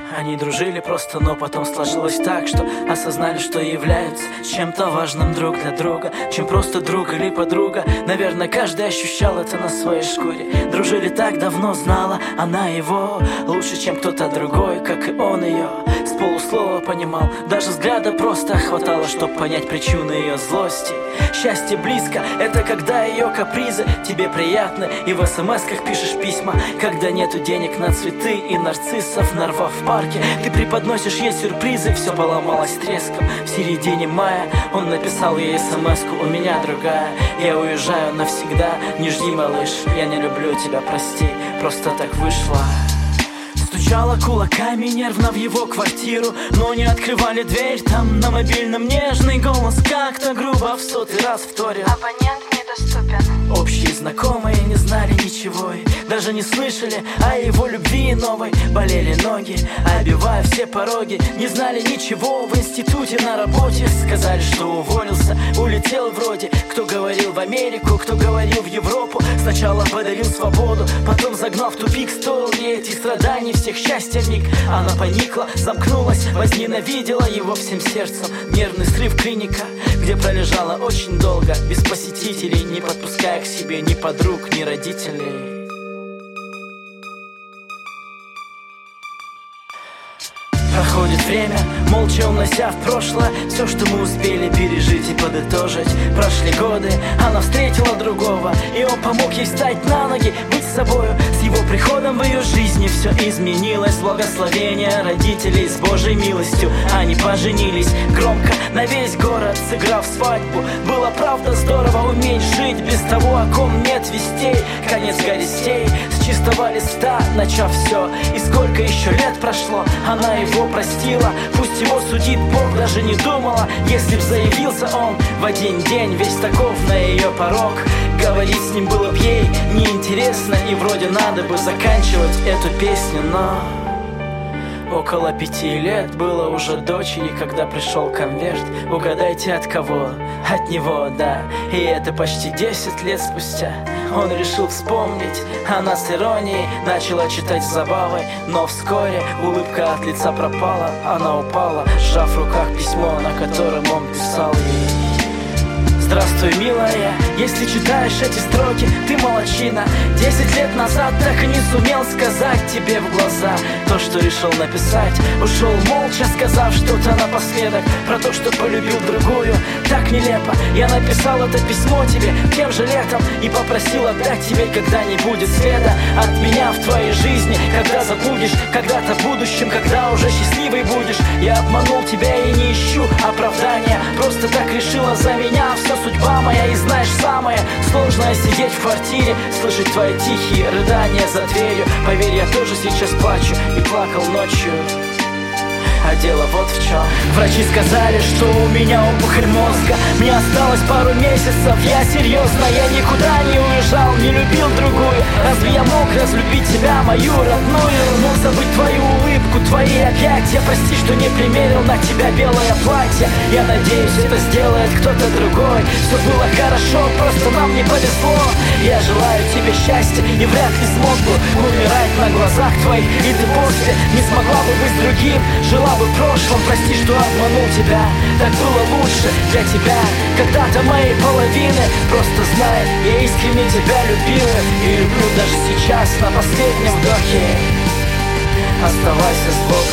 Они дружили просто, но потом сложилось так, что осознали, что являются чем-то важным друг для друга, чем просто друг или подруга. Наверное, каждый ощущал это на своей шкуре. Дружили так давно, знала она его лучше, чем кто-то другой, как и он ее. С полуслова понимал, даже взгляда просто хватало, чтобы понять причину ее злости. Счастье близко, это когда ее капризы тебе приятны, и в смс-ках пишешь письма, когда нету денег на цветы и нарциссов, нарвав в парке. Ты преподносишь ей сюрпризы, все поломалось треском. В середине мая он написал ей смс-ку: у меня другая, я уезжаю навсегда. Не жди, малыш, я не люблю тебя, прости, просто так вышло. Стучала кулаками нервно в его квартиру, но не открывали дверь. Там на мобильном нежный голос как-то грубо в 100-й раз вторил: абонент недоступен. Общие знакомые не знали ничего и даже не слышали о его любви новой. Болели ноги, обивая все пороги. Не знали ничего в институте, на работе. Сказали, что уволился, улетел вроде. Кто говорил в Америку, кто говорил в Европу. Сначала подарил свободу, потом загнал в тупик. Стоил ей этих страданий, всех счастья миг. Она поникла, замкнулась, возненавидела его всем сердцем. Нервный срыв, клиника, где пролежала очень долго, без посетителей, не подпуская к себе ни подруг, ни родителей. Проходит время, молча унося в прошлое все, что мы успели пережить и подытожить. Прошли годы, она встретила другого, и он помог ей встать на ноги, быть собою. С его приходом в ее жизни все изменилось. Благословение родителей с Божьей милостью. Они поженились громко на весь город, сыграв свадьбу. Было правда здорово уметь жить без того, о ком нет вестей. Конец горестей, с чистого листа начав все. И сколько еще лет прошло, она его простила. Пусть его судит Бог, даже не думала, если б заявился он в один день весь таков на ее порог. Говорить с ним было б ей неинтересно, и вроде надо бы заканчивать эту песню, но около 5 лет было уже дочери, когда пришел конверт. Угадайте, от кого? От него, да. И это почти 10 лет спустя. Он решил вспомнить, она с иронией начала читать с забавой. Но вскоре улыбка от лица пропала. Она упала, сжав в руках письмо, на котором он писал ей: здравствуй, милая, если читаешь эти строки, ты молодчина. 10 лет назад так и не сумел сказать тебе в глаза то, что решил написать. Ушел молча, сказав что-то напоследок про то, что полюбил другую. Так нелепо, я написал это письмо тебе тем же летом и попросил отдать тебе, когда не будет следа от меня в твоей жизни. Когда забудешь, когда-то в будущем, когда уже счастливый будешь. Я обманул тебя и не ищу оправдания, просто так решила за меня все судьба моя. И знаешь, самое сложное — сидеть в квартире, слышать твои тихие рыдания за дверью. Поверь, я тоже сейчас плачу и плакал ночью. А дело вот в чем. Врачи сказали, что у меня опухоль мозга. Мне осталось пару месяцев, я серьезно. Я никуда не уезжал, не любил другую. Разве я мог разлюбить тебя, мою родную? Мог забыть твою улыбку, твои объятия. Прости, что не примерил на тебя белое платье. Я надеюсь, это сделает кто-то другой. Все было хорошо, просто нам не повезло. Я желаю тебе счастья и вряд ли смог бы умирать на глазах твоих. И ты после не смогла бы быть с другим. Жила бы в прошлом, прости, что обманул тебя. Так было лучше для тебя, когда-то моей половины. Просто знай, я искренне тебя любил и люблю даже сейчас, на последнем вдохе. Оставайся с Богом.